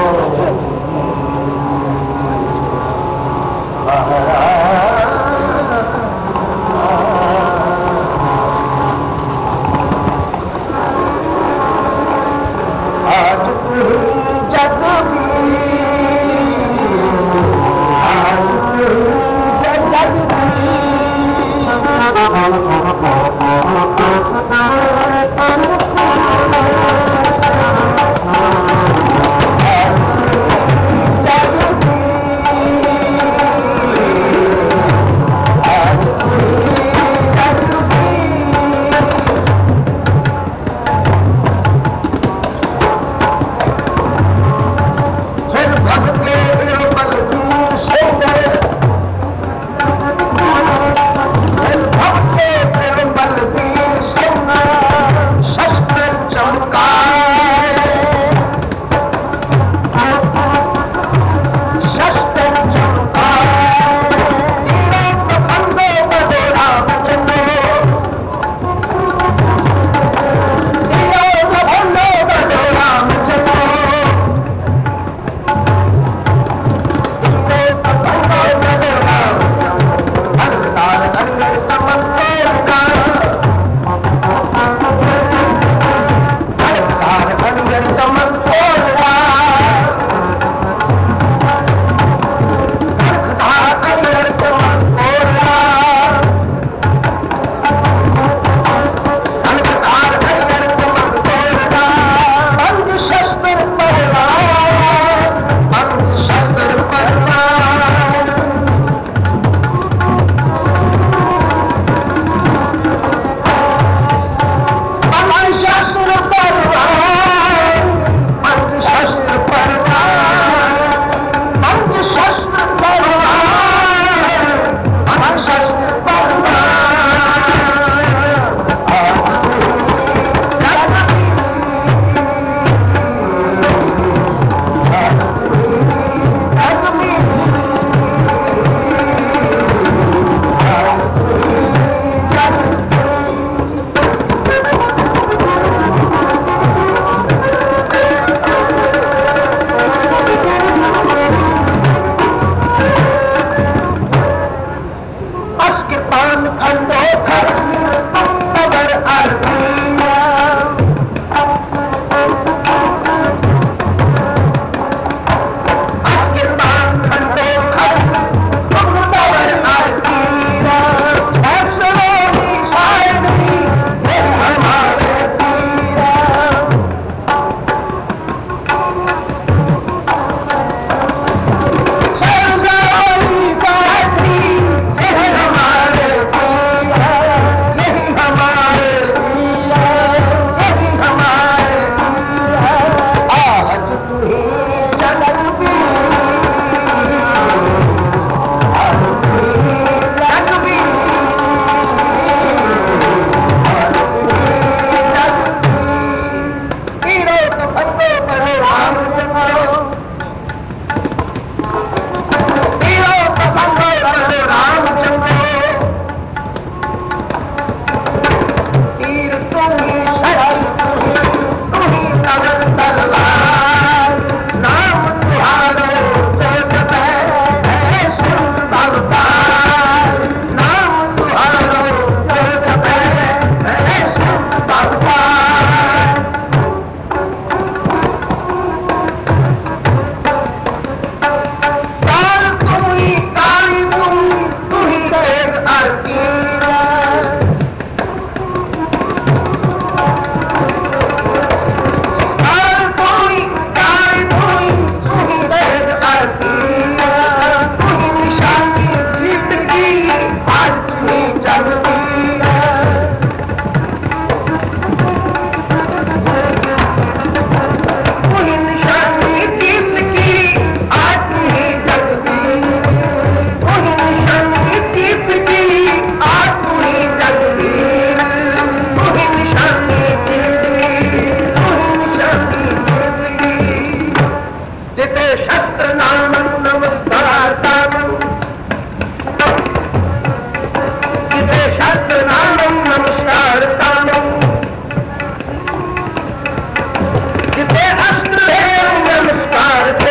नमस्कार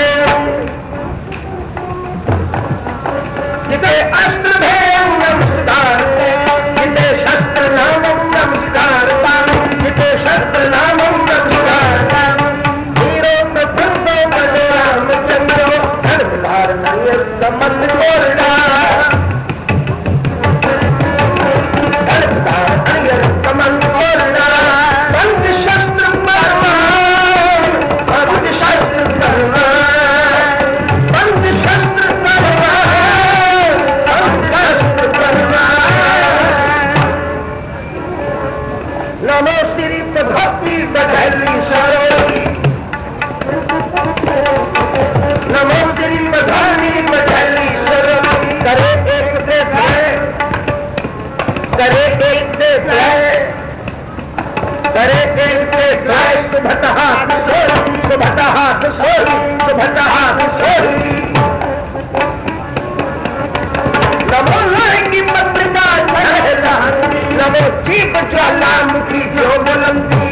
कमल कोरडा कमल कोरडा पंच शस्त्र परवान पंच शस्त्र परवान पंच शस्त्र परवान पंच शस्त्र परवान नमो श्री भक्ति बदली सरोगी नमो श्री बधानी बदली सरोगी करे एक से करे एक से करे एक से सुभता हाथ सोरी सुभता हाथ सोरी सुभता हाथ सोरी नमो लाएगी पत्रिका चढ़ेला नमो जीव ज्वालामुखी जो बुलंदी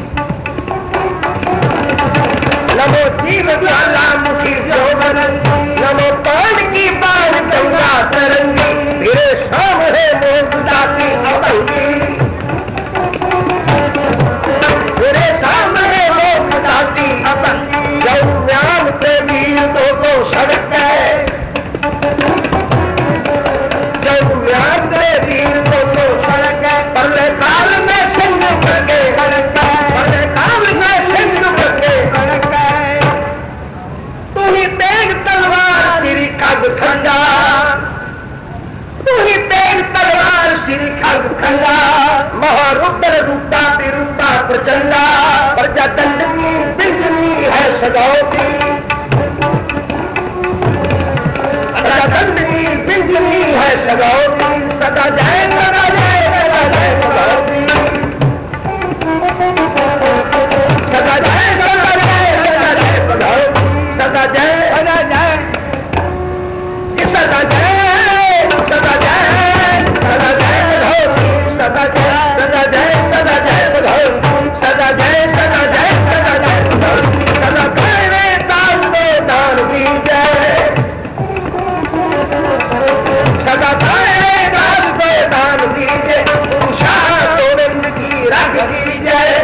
नमो जीव ज्वालामुखी जो बुलंदी नमो पान की बाण गंगा तरंगी मेरे सामने मोहदाती अवंगी मेरे सामने मोहदाती अवंगी जब ज्ञान के वीर को सड़क है जब ज्ञान के वीर को सड़क है पहले काल में सिंह करके सड़क है पहले काल में सिंह करके सड़क है तू ही तेज तलवार श्री खग खंडा तू ही तेज तलवार श्री खग खंडा महारुद्र रूपा विरूपा प्रचंडा प्रजादंडनी बिंदनी है सदौती प्रजादंडनी बिंदनी है सदौती सदा जय सदा जय सदा जय सदौती सदा जय सदा जय सदा जय सदौती सदा जय सदा जय सदा जय सदा जय सदा जय सदा जय सदा जय सदा जय सदा जय सदा जय सदा जय सदा करे दान दे दान की जय सदा करे दान दे दान की जय शाह गोविंद की राख की जय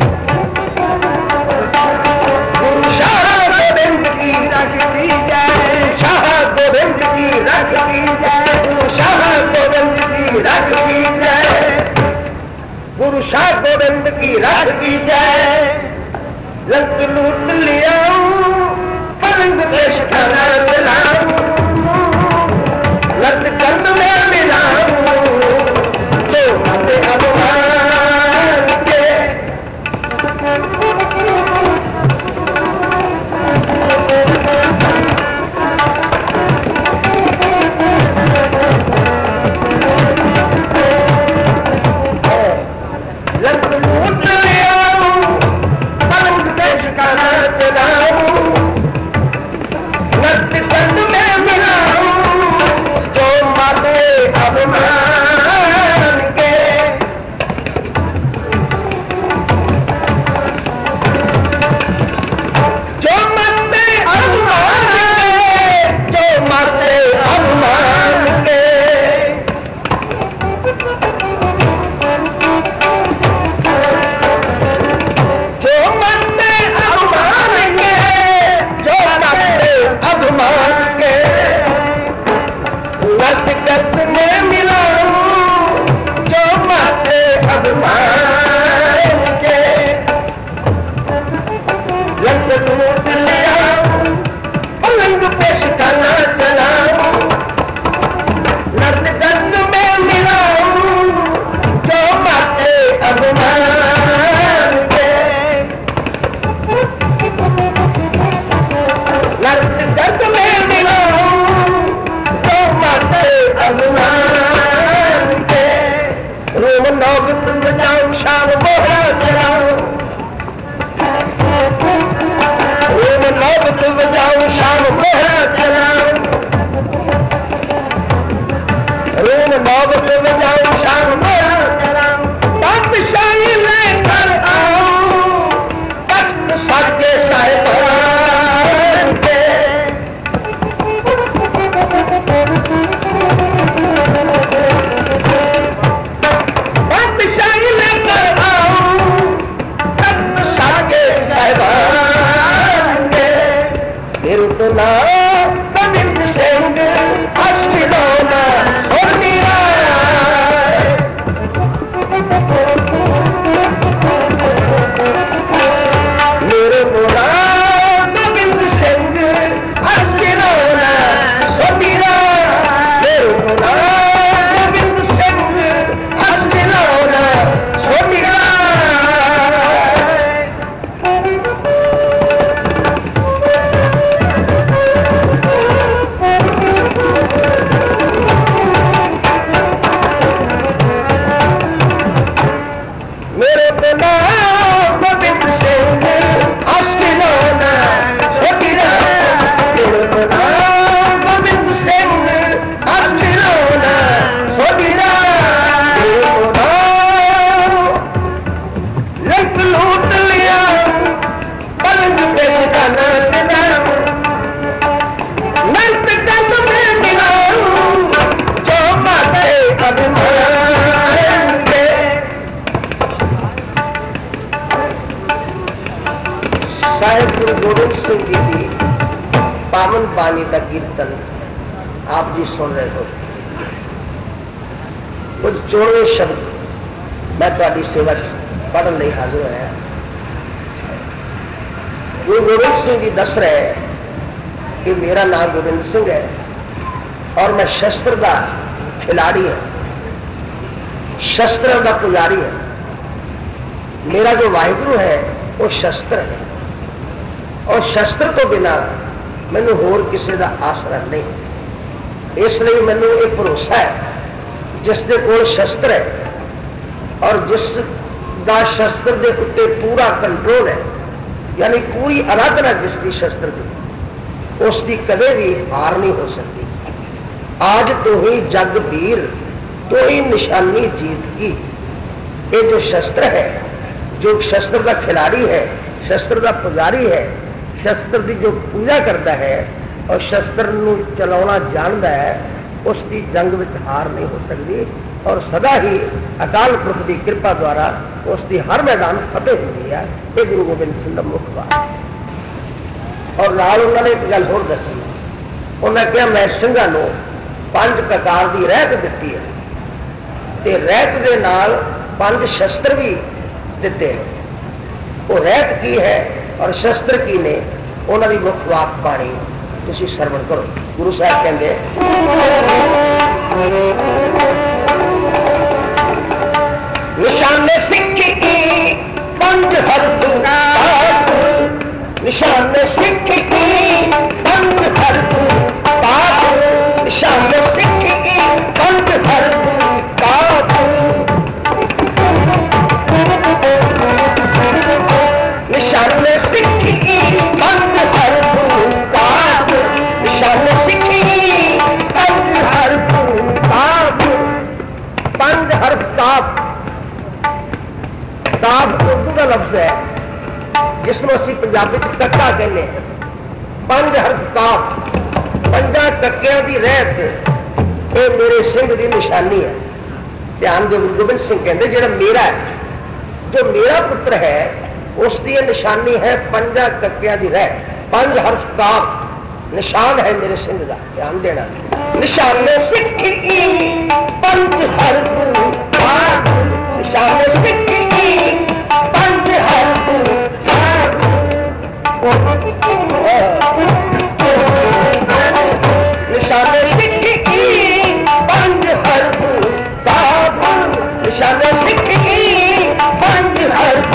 शाह गोविंद की राख की जय शाह गोविंद की राख की जय शाह गोविंद की राख की जय गुरु शाह गोविंद की राख की जय लंक लूट लिया पलंग देश खाना दिलाऊं लत कंद में मिलाऊं तो मते अभिमान के लत लूट लिया पलंग देश खाना दिलाऊं लत कंद में मिलाऊं जो माते अभिमान के जो माते अभिमान के जो माते अभिमान के जो माते अभिमान के जो माते अभिमान के लत में मिलाऊं जो माते अभिमान के लत लूट लिया पलंग पे शिकाना चलाऊं लत गंद में मिलाऊं जो माते अभिमान के लत गंद में मिलाऊं जो माते अभिमान के रोम नौग तुम जाऊं शाम मोहरा चलाऊं रोम नौग तुम जाऊं शाम मोहरा चलाऊं रोम नौग तुम जाऊं शाम मोहरा चलाऊं बादशाही लेकर आऊं तख्त सके साहिबान के बादशाही लेकर आऊं तख्त सके साहिबान के फिर तो ना गोविंद सिंह पावन बाणी का कीर्तन आप जी सुन रहे हो। कुछ चोड़वे शब्द मैं तुहाडी सेवा पढ़न लई हाजिर होया। गुरु गोबिंद सिंह जी दस रहे कि मेरा नाम गोबिंद सिंह है और मैं शस्त्र का खिलाड़ी है, शस्त्र का पुजारी है। मेरा जो वाहिगुरु है वो शस्त्र है और शस्त्र तो बिना मैनू होर किसी का आसरा नहीं। इसलिए मैनू एक भरोसा है जिस दे कोल शस्त्र है और जिस का शस्त्र के उत्ते पूरा कंट्रोल है, यानी पूरी आराधना जिसकी शस्त्र की, उसकी कदे भी हार नहीं हो सकती। आज तो ही जग वीर तो ही निशानी जीत की। ये जो शस्त्र है, जो शस्त्र का खिलाड़ी है, शस्त्र का पुजारी है, शस्त्र की जो पूजा करता है और शस्त्र नू चलाना जानता है, उसकी जंग में हार नहीं हो सकती और सदा ही अकाल पुरख की कृपा द्वारा उसकी हर मैदान फतेह होती है। ये गुरु गोबिंद सिंह का मुख बात। और नाल उन्होंने एक गल होर दसी, उन्होंने कहा मैं सिंघां नूं 5 प्रकार की रहत दी है ते रहत के नाल 5 शस्त्र भी दिते हैं। वो रहत की है और शस्त्र की ने, उन्होंने मुख वाक बाणी तुसीं सरवण करो। गुरु साहब कहते निशाने सिख की 5 हरफ, निशाने सिख की 5 हरफ, निशाने सिख की 5 हरफ, निशाने सिख की 5 हरफ, निशाने सिख की 5 हरफ, 5 हरफ काफ। काफ उर्दू का लफ्ज है जिसमें असी पंजाबी कक्का कहने। 5 हरफ काफ, 5 कक्कियां की रहत, ये मेरे सिंह की निशानी है। ध्यान दो, गुरु गोबिंद सिंह कहते जो मेरा है, जो मेरा पुत्र है उसकी यह निशानी है 5 कक्कियां की रहत। 5 हरफ काफ निशान है मेरे सिंह का। ध्यान देना, निशाने सिख की 5 हरफ, निशाने सिख की 5 हरफ, निशाने सिख की 5 हरफ, निशाने सिख की 5 हरफ,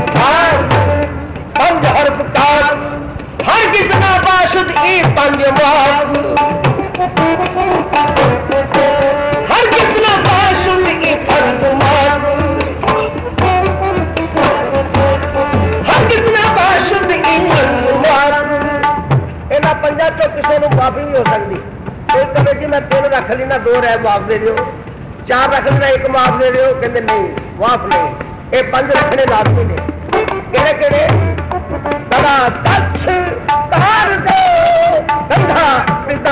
5 हरफ काफ। हर कितना बाशुद ई 5 माफ, हर कितना बाशुद ई 5 माफ, हर कितना बाशुद ई 5 माफ। इन्हां 5 चों किसी को माफी नहीं हो सकती। कोई कहे जी मैं 3 रख लेना, 2 रह माफ दे दो, 4 रख लेना, 1 माफ दे दो, कहते नहीं माफ नहीं। ये 5 रखने लाजमी ने। केड़े केड़े? बड़ा तक्ष तार दो कंधा पिता,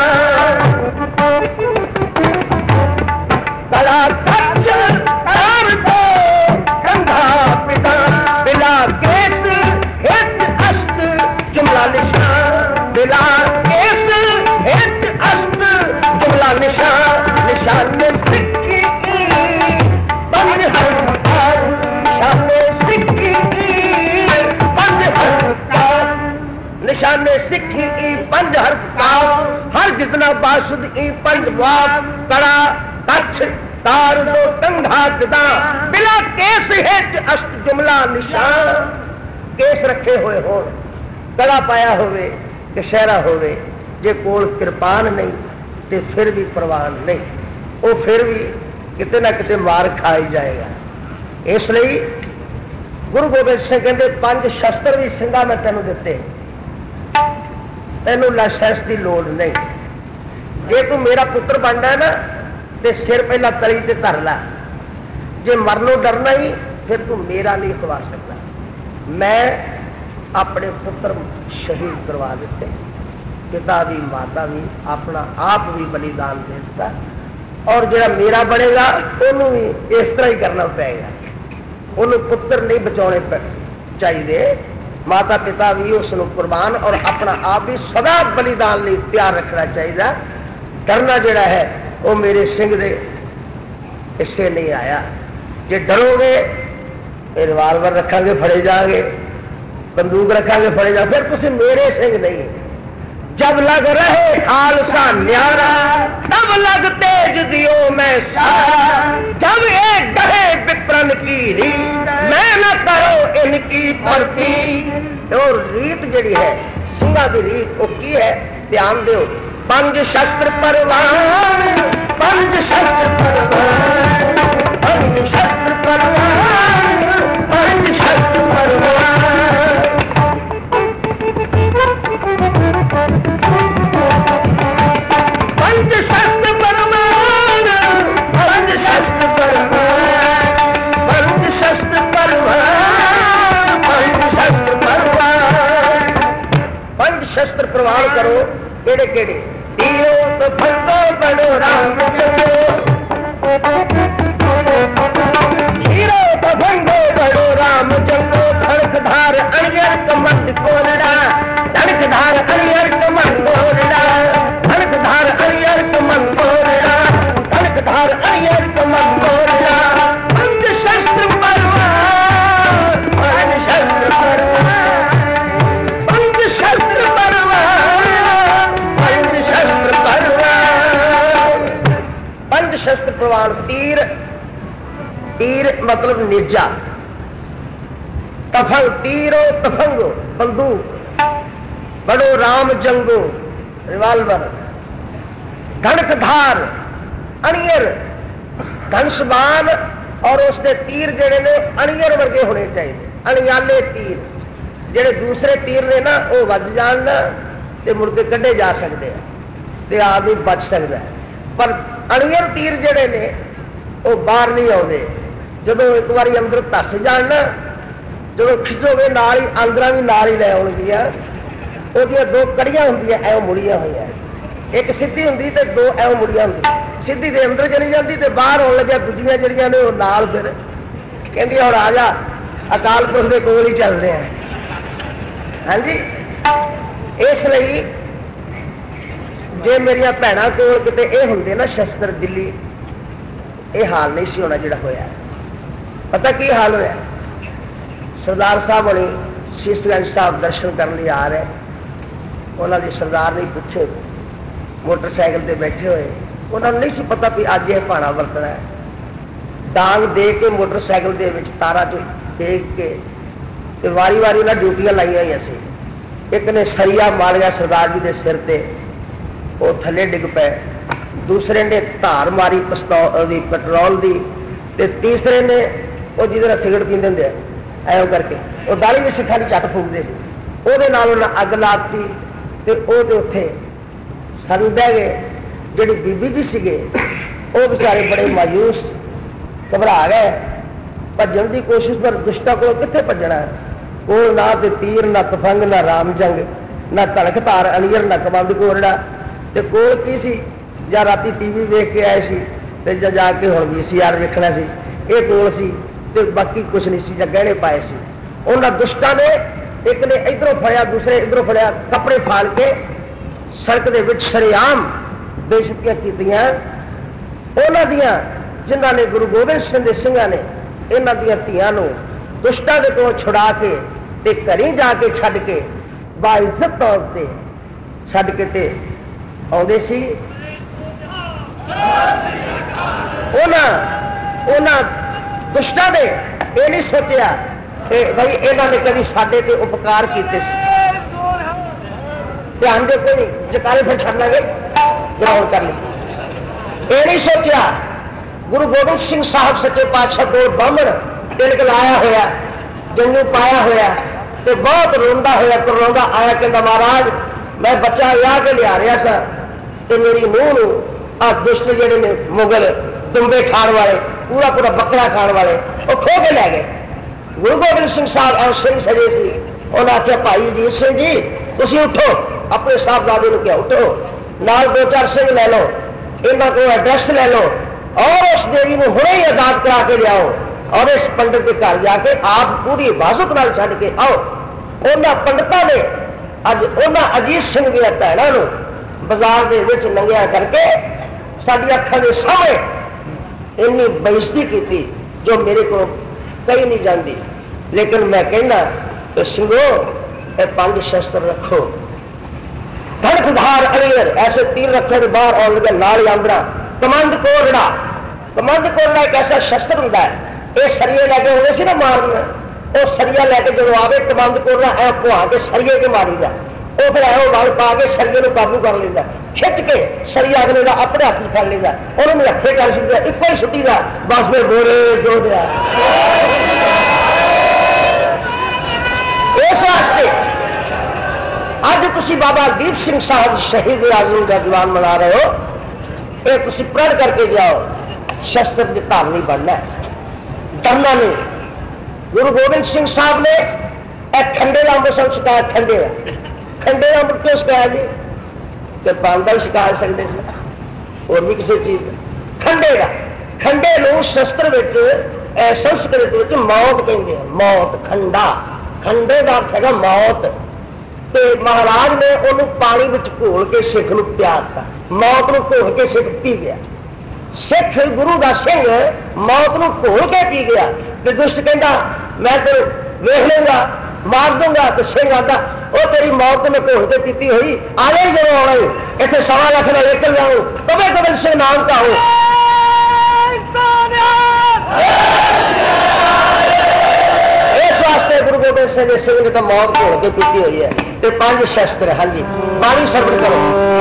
बड़ा तक्ष तार दो कंधा पिता, बिला केस हित अस्त जुमला निशान, बिला केस हित अस्त जुमला निशान, निशान सिख की 5 हरफ, निशान सिख की 5 हरफ, निशाने सिख की 5 हरफ काफ। हर जितना बाशुद ई 5 वाफ, कड़ा तक्ष तार दो कंधा पिता, बिला केस हिच अस्त जुमला निशान। केस रखे हुए हो, कड़ा पाया होवे, कशहरा होवे, जे कोल कृपान नहीं ते फिर भी प्रवान नहीं, वो फिर भी किते ना किते मार खाई जाएगा। इसलिए गुरु गोबिंद सिंह कहते 5 शस्त्र भी सिंघा मैं तेनों दिते, तेनों लाइसेंस की लोड़ नहीं। जे तू मेरा पुत्र बनना है ना तो सिर पहला तली ते धर ला। जे मरनों डरना ही फिर तू मेरा नहीं खवा सकता। मैं अपने पुत्र शहीद करवा दिते, पिता भी माता भी, अपना आप भी बलिदान दे दिता, और जो मेरा बनेगा उन्होंने भी इस तरह ही करना पेगा। उन्होंने पुत्र नहीं बचाने चाहिए, माता पिता भी उसनों कुर्बान और अपना आप भी सदा बलिदान लिए तैयार रखना चाहिए। डरना जोड़ा है वो मेरे सिंह दे हिस्से नहीं आया। जे डरोगे रिवाल्वर रखांगे फड़े जाओगे, बंदूक रखांगे फड़े जाओ, फिर तुम मेरे सिंह नहीं। जब लग रहे खालसा न्यारा तब लग तेज दियो मैं सारा, जब ये डहे विप्रन की रीत मैं न करो इनकी भर्ती। और रीत जड़ी है सिंगा की रीत वो की है, ध्यान दो। पंज शस्त्र परवान, पंज शस्त्र परवान, पंज शस्त्र परवान, पंज शस्त्र परवान। पंच शस्त्र परवान, पंच शस्त्र परवान, पंच शस्त्र परवान, पंच शस्त्र परवान। पंच शस्त्र प्रवान करो। केड़े केड़े? तीरो तो फंदो बड़ो राम जंगो, तीरो तो फंदो बड़ो राम जंगो, धड़क धार अड़ियर कमर कोरड़ा, धड़क धार अड़ियर कमर कोरड़ा, धड़क धार अड़ियर कमर कोरड़ा, धड़क धार अड़ियर कमर कोरड़ा। पंच शस्त्र परवान, पंच शस्त्र परवान, पंच शस्त्र परवान, पंच शस्त्र परवान। पंच शस्त्र परवान। तीर, तीर मतलब निजा, तफंग तीरो तफंगो बंदूक, बड़ो राम जंगो रिवाल्वर, धड़कधार अणियर धनसबान। और उसके तीर जेड़े ने अणियर वर्गे होने चाहिए, अणियाले तीर। जेड़े दूसरे तीर ने ना वो वज जान ते मुड़ के कढ़े जा सकते हैं ते आदमी बच सकता है, पर अणियर तीर जेड़े ने वो बाहर नहीं आते। जो एक बार अंदर धस जान ना, जो खिचोगे नाल ही आंदरा भी नाल ही लै आउणगियां। ਉਹਦੀਆਂ दो कड़ियां ਹੁੰਦੀਆਂ ਐਵੇਂ ਮੁੜੀਆਂ ਹੋਈਆਂ, एक सीधी ਹੁੰਦੀ ਤੇ दो ਐਵੇਂ ਮੁੜੀਆਂ ਹੁੰਦੀਆਂ। सीधी ਦੇ अंदर चली जाती ਤੇ बाहर आउण ਲੱਗਿਆ ਦੂਜੀਆਂ ਜਿਹੜੀਆਂ ਨੇ ਉਹ ਨਾਲ ਫਿਰ ਕਹਿੰਦੀ और आ जा अकाल पुरख ਦੇ ਕੋਲ ही चलते हैं। हाँ जी, इसलिए जे मेरिया भैणों कोल किते ये होंदे ना शस्त्र दिल्ली, ये हाल नहीं सी होना जिहड़ा होया। पता की हाल होया? सरदार साहब होनी शीशगंज साहब दर्शन करने लिए आ रहे, उन्होंने सरदार ने पूछे मोटरसाइकिल पर बैठे हुए, उन्होंने नहीं सी पता भी अज यह भाना वरतना है। डांग दे के मोटरसाइकिल के विच तारा चो देख के ते वारी वारी उन्हें ड्यूटियां लाई हुई सी। एक ने सरिया मारिया सरदार जी के सिर ते, वो थले डिग पे, दूसरे ने धार मारी पिस्तौल पेट्रोल की, ते तीसरे ने वो जिहदे सिगरेट पींदे हुंदे ऐं करके वो दाली में सिखा की झट फूकते थे, वो अग लाती ते उत्थे सन बह गए। जिहड़ी बीबी जी सीगे वो बेचारे बड़े मायूस घबरा गए, भजन की कोशिश, पर दुष्टा को कित्थे भजना? कोल ना ते तीर, ना तफंग, ना राम जंग, ना धड़क धार अणियर, ना कबंद कोरड़ा। ते कोल की सी? जां राती टीवी देख के आए सी ते जां जाके हुण VCR देखना सी, ये कोल सी ते बाकी कुछ नहीं सी, जां गहने पाए सी। उन्हां दुष्टां ने एक ने इधरों फड़िया, दूसरे इधरों फड़िया, कपड़े फाड़ के सड़क दे विच शरेआम बेइज्जतियां कीतियां। उन्हां दियां जिन्हां ने गुरु गोबिंद सिंह दे सिंघां ने इन्हां दियां धीआं नूं दुष्टां दे कोल छुड़ा के ते घरी जाके छड्ड के बाइज्जत तौर ते छड्ड के ते आउंदे सी। उन्हां दुष्टां ने ये नहीं सोचिया कि भाई इन्हां ने कभी साडे ते उपकार कीते सी। ध्यान दे, कोई जकारे फिर छड्ड लांगे, ग्राउंड कर ली। ये नहीं सोचिया गुरु गोबिंद सिंह साहब सच्चे पातशाह दो बामण तिलक लाया होया, जंगू पाया होया, तो बहुत रोंदा होया, करवांदा आया, कहता महाराज मैं बच्चा विआह के लिया रहा था तो मेरी नूह आ दुष्ट जेडे ने मुगल दुंबे खाण वाले, पूरा पूरा बकरा खाण वाले वो खो के लै गए। गुरु गोबिंद सिंह साहब और सिंह सजे सी, उन्हें आख्या भाई अजीत सिंह जी तुम उठो, अपने साहबजादे को क्या उठो, नाल दो चार सिंह लै लो, इन्हों को एड्रैस लै लो और उस देवी को हुणे ही आजाद करा के लियाओ और इस पंडित के घर जाके आप पूरी हिफाजत नाल छड्ड के आओ। उन्होंने पंडितों ने अज उन्होंने अजीत सिंह दी भैनों बाजार के विच नंगिया करके साडी अखां दे सामने इन्नी बेइज्जती की जो मेरे को कही नहीं जाती। लेकिन मैं कहना कि सिंगो ये 5 शस्त्र रखो, धड़कधार अड़ियर ऐसे तीर रखे तो बाहर और लगे नाल आंदरा। कमंद कोरड़ा एक ऐसा शस्त्र होंगे है, ये सरिये लैके होने से ना मारना, वो सरिया लैके जो आवे कमंद कोरड़ा है पुहा के सरिये के मारी दा, वो फिर ऐ वल पा के सरिये को काबू कर लेंदा, खिंच के सरिया अगले का अपने हाथ फड़ लेंदा, उन्होंने हथे कर सकता एक ही छुट्टी का बस में बोरे जो दिया। इस वास्ते अज तुसी बाबा दीप सिंह साहब शहीद आजम का दीवान मना रहे हो, ये तुसी प्रण करके जाओ शस्त्र की धारनी बनना, डरना नहीं। गुरु गोबिंद सिंह साहब ने एक खंडे का अमृत सिखाया, खंडे का अमृत क्यों सिखाया जी? कि पान का भी सिखा सकते थे और भी किसी चीज खंडे लोग शस्त्र संस्कृत मौत कहते हैं, मौत खंडा, खंडे का अर्थ है मौत। तो महाराज ने उन्होंने पानी में घोल के सिख को प्यारता, मौत को घोल के सिख पी गया। सिख गुरु का सिंह मौत को घोल के पी गया। तो दुष्ट कहता मैं तो वेख लूंगा मार दूंगा, तो सिंह आता वो तेरी मौत में घोल के पीती हुई आ गई जब आना इतने 1.25 लाख में लेकर जाऊं तबे गोबिंद सिंह नाम का हूं। इस वास्ते गुरु गोबिंद सिंह ने तो मौत घोल के पीती हुई है। तो 5 शस्त्र, हाँ जी पानी श्रवण करो।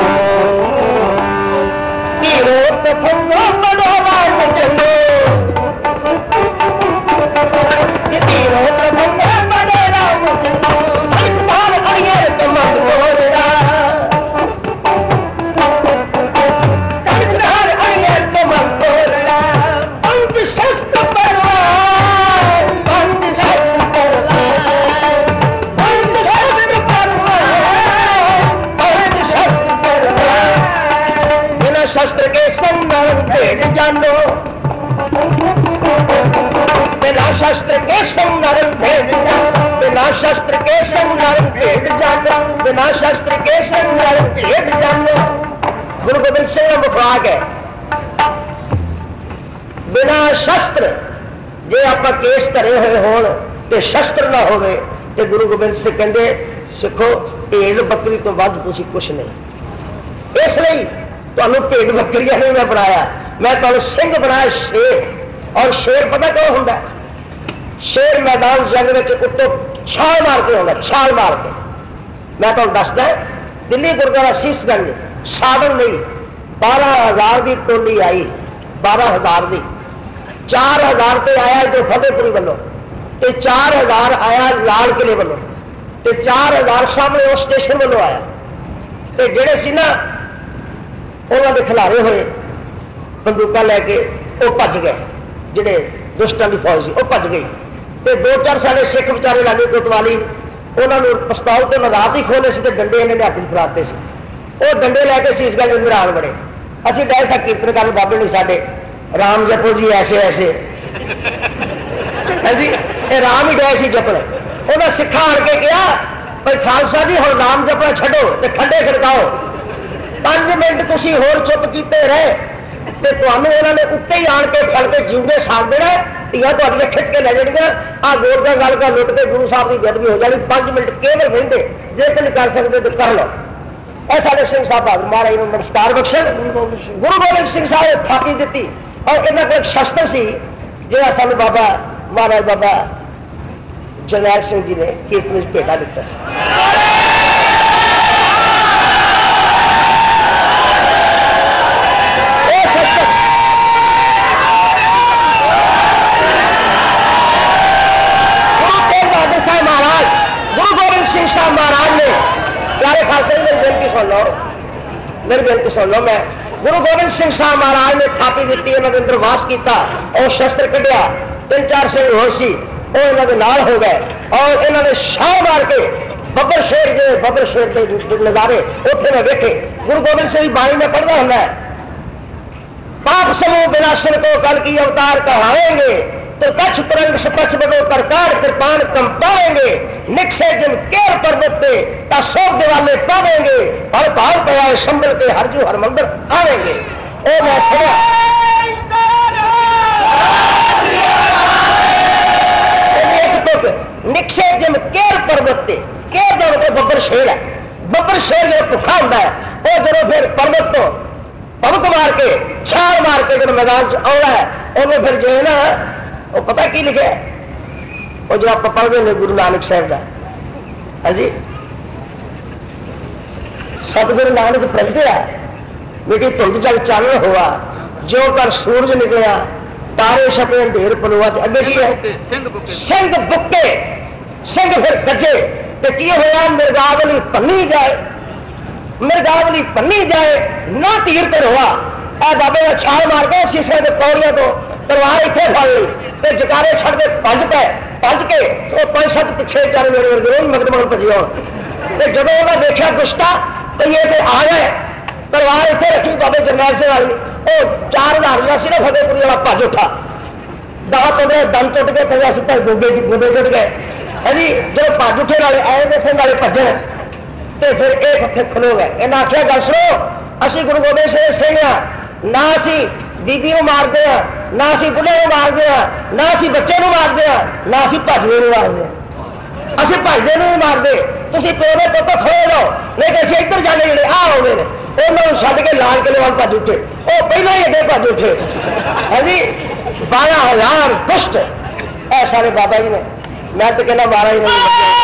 शस्त्र के संग भेद जानो, बिना शस्त्र के संग भेद जानो, बिना शस्त्र के संग भेद जानो, बिना शस्त्र के संग भेद जानो। गुरु गोबिंद सिंह का मुखराग है बिना शस्त्र जे आप केस करे हुए हो तो शस्त्र ना हो। गुरु गोबिंद सिंह कहते सिखो भेड़ बकरी तो वध तुसी कुछ नहीं, इसलिए तुहानू भेड़ बकरियां नहीं मैं बनाया, मैं तुहानू सिंह बनाया शेर। और शेर पता क्यों होंगे? शेर मैदान जंग में उत्तों छाल मार के होगा, छाल मार के। मैं तुहानू दसदा दिल्ली गुरुद्वारा शीशगंज साधन नहीं 12,000 की टोली आई, 12,000 की 4,000 तो आया जो फतेहपुरी वालों, 4,000 आया लाल किले वालों, 4,000 सामने उस स्टेशन वालों आया। तो जेडे सी ना उन्होंने खिलारे हुए बंदूक लैके वो भज गए, जेडे दुष्टां की फौज वो भज गई। तो 2-4 साढ़े सिख बेचारे लागे कोतवाली उन्होंने पिस्तौल तो रात ही खोले से डंडे इन्होंने हाथ फड़ाते थे, वो डंडे लैके शीशगंज अंदर आन बड़े। असं गए था कीर्तन कर बाबे ने साढ़े राम जपो जी ऐसे ऐसे हाँ जी राम ही गए जपन। उन्हें सिखा आन के कहा भाई खालसा जी हम राम जपना छो तो खड्डे खड़काओ। 5 मिनट तुम होर चुप किते रहे तो उन्होंने उत्ते ही आन के फल के जीवने साथ देना, धियां तुहाडियां खिच के लै जाणियां। आ गोल का गल कर लुट के गुरु साहब की बेदबी हो जानी। 5 मिनट केवल रहिंदे, जे तुम कर सकते तो कर लो। यह साढ़े सिंह साहब बहादुर महाराज ने नमस्कार बख्शन। गुरु गोबिंद सिंह साहब ने फाकी दी और इन्होंने को एक शस्त्र से जो सानू बाबा महाराज बाबा जरनैल सिंह जी ने कीर्तन में भेटा दिता। मेरी बेनती सुन लो, मैं गुरु गोबिंद सिंह साहब महाराज ने थापी दी, इन्होंने अंदर वास किया और शस्त्र कढ़िया। 3-4 सिंह होर सी वो इन्होंने नाल हो गए और इन्होंने शाह मार के बब्बर शेर के नजारे उत्थे में देखे। गुरु गोबिंद सिंह बाणी में पढ़ना होता है, पाप समूह विनाशन को कल की अवतार कहाएंगे तो कच्छ तरंग सपच बदो करकार कृपान कंपाएंगे। निकसे जिन केर पर्वत पे ता सोग दिवाले पावेंगे हर भाव पया संभल के हरजू हर मंदिर आवेंगे। ओ मैं सुना निकसे जिन केर पर्वत पे केर दौड़ के बब्बर शेर है। बब्बर शेर जो भुखा होता है वो जो फिर पर्वत तो पमक मार के छाल मार के जो मैदान च आना है उन्हें फिर जो है ना वो पता की लिखे वो जो आप पढ़ते हैं गुरु नानक साहब का। हाँ जी सतगुरु नानक प्रगटिया मेरी धुंध जल चानन हुआ जो कर सूरज निकलिया तारे छपे अंधेर पलुआ अगे की है सिंह बुके सिंह फिर गजे तो की होया मिर्गावली भन्नी जाए मिर्गावली भन्नी जाए ना तीर पर हुआ आ बाबे का छाल मार के शीशे के पौड़िया तो तलवार इतने फल ली तो जकारे छड़ के भज के वो 5-7 पिछले चार मेरे वर्ग मगन मगन भजियो तो जब उन्हें देखा गुस्सा तो ये तो आ गए तलवार इतने रखी बाबे जरनैल सिंह वाली वो 4000 से ना फतेहपुरी वाला भज उठा 10-15 दम टुट गए 50-70 गोबे टुट गए। अभी जो भज उठे वाले आए सिंह वाले भजन तो फिर एक हथे खलो गए इन्हें आख्या गल सुनो असी गुरु गोबिंद सिंह हाँ ना असी बीबी को मारते हैं ना असी बुढ़े को मारते हैं ना असी बच्चे को मारते हैं ना असी भजवे को मारते असी भजदे भी मारते तुम प्यो के पुत खो जाओ नहीं तो असी इधर जाने जोड़े आ आते हैं उन्होंने छड्ड के लाल किले वाल भज उठे वो पहले ही अगे भज उठे। हाँ 12,000 दुष्ट ऐ सारे बाबा जी ने मैं तो कहना मारा ही नहीं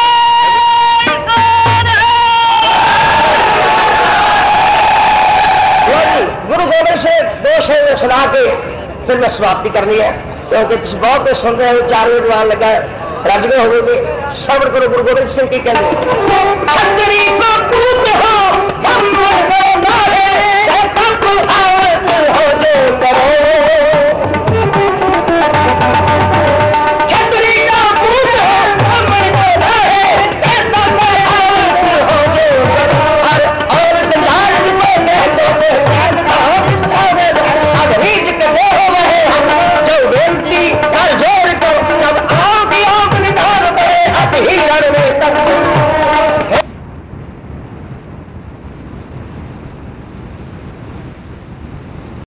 गुरु गोबिंद से 2 शेर सुना के फिर मैं समाप्ति करनी है क्योंकि बहुत कुछ सुन रहे हो 4 बजे दीवान लगा है रज गए होगे श्रवण करो गुरु गोबिंद सिंह की कहते